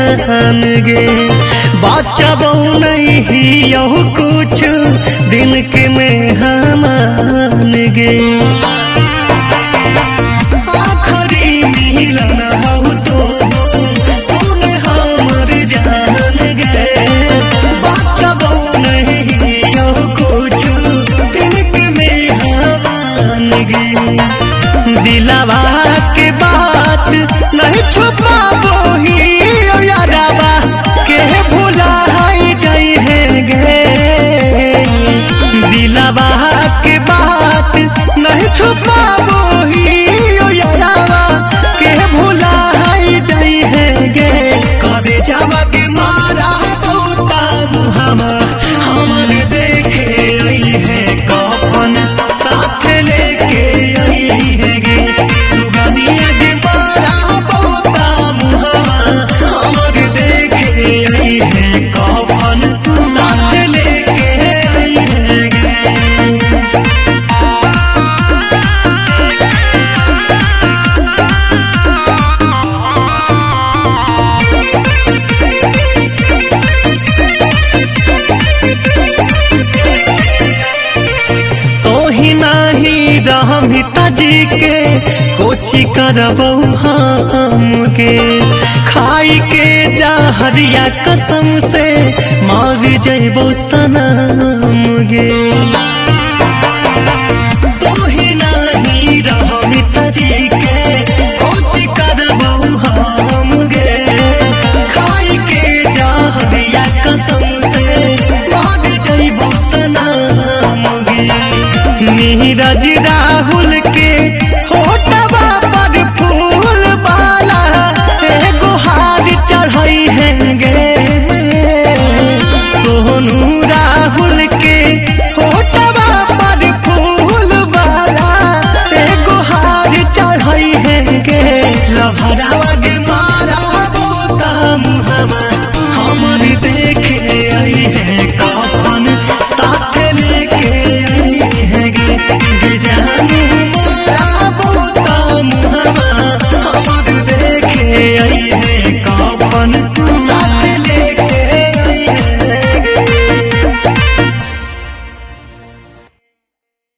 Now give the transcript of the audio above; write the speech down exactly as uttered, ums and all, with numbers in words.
जान गे बचाबो नहीं यहू कुछ दिन के में हमान गे आखरी मिलन हऊ तो सुन हमर जान गे बचाबो नहीं यहू कुछ दिन के में हमान गे दिलावा के बात नहीं छुपाबो ही यारावा के भुला जाई है गे दिलावा के बात नहीं छुपाबो ही यारावा के भुला जाई है गे करे जावा के मारा तोता मुहामा हमन देखे आई है कफन साथ लेके आई है गे सुगनिया के मारा तोता मुहामा हमन देखे आई है कफन साथ लेके आई है गे जी के कोची करबो हम के खाई के जहरिया कसम से मार जइबो सनम गे।